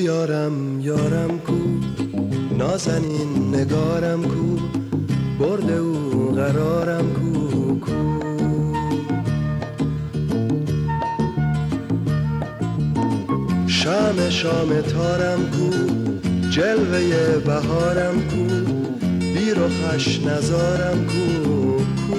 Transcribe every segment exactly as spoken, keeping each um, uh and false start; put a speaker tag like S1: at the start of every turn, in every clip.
S1: یارم یارم کو، نازنین نگارم کو، برده او قرارم کو کو. شام شام تارم کو، جلوه بهارم کو، بیر و خش نزارم کو کو.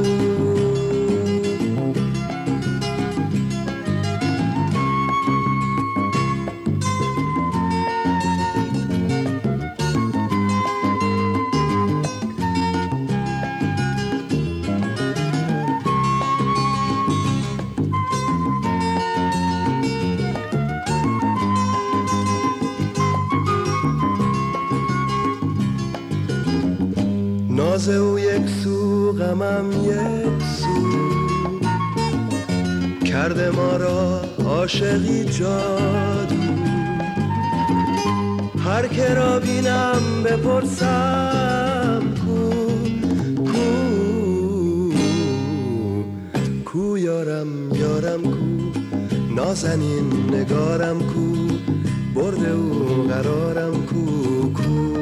S1: ناز او یک سو، غمم یک سو، کرده ما را عاشقی جادو. هر که را بینم بپرسم کو کو کو. یارم یارم کو، نازنین نگارم کو، برده او قرارم کو کو.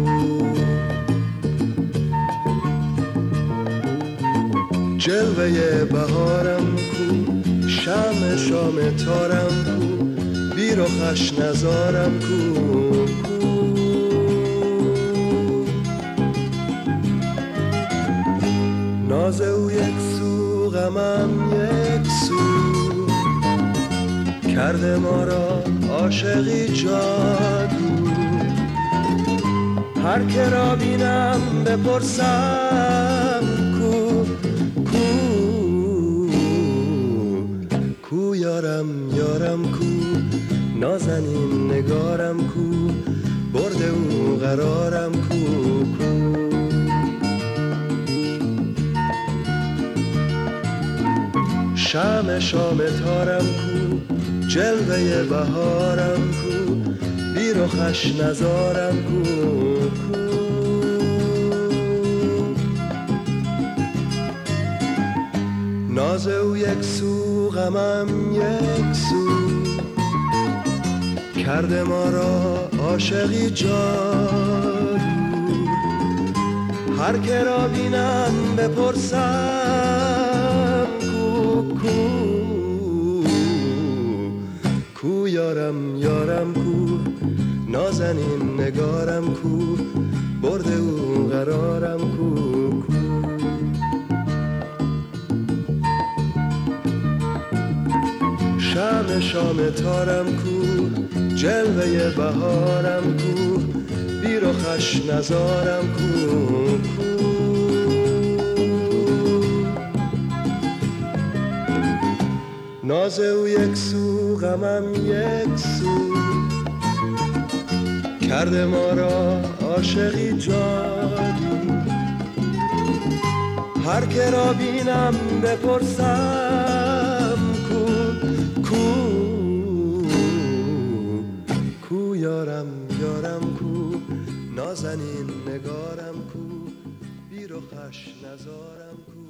S1: جلوه بهارم کو، شم شام تارم کو، بیر و خش نزارم کو کو. ناز او یک سو، غمم یک سو، کرده ما را عاشقی جادو. هر که را بینم بپرسم کو کو. یارم یارم کو، نازنین نگارم کو، برده او قرارم کو کو. شم شام تارم کو، جلوه بهارم کو، بیر و خش نزارم کو کو. ناز او یک سو، غمم یک سو، کرده ما را عاشقی جادو. هر که را بینم بپرسم کو کو کو. یارم یارم کو، نازنین نگارم کو، برده او قرارم کو کو. شم شام تارم کو، جلوه بهارم کو، بیر و خش نزارم کو کو. ناز او یک سو، غمم یک سو، کرده ما را عاشقی جادو. هر که را بینم بپرسم کو کو کو. یارم یارم کو، نازنین نگارم کو، بیر و خش نزارم کو.